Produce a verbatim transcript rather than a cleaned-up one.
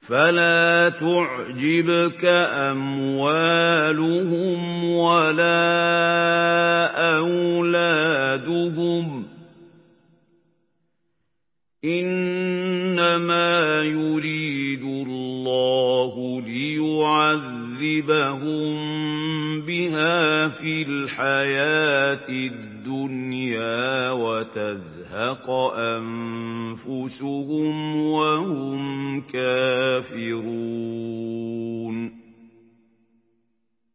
فلا تعجبك أموالهم ولا أولادهم إنما يريد الله ليعذبهم بها في الحياة الدنيا وتزهق أنفسهم وهم كافرون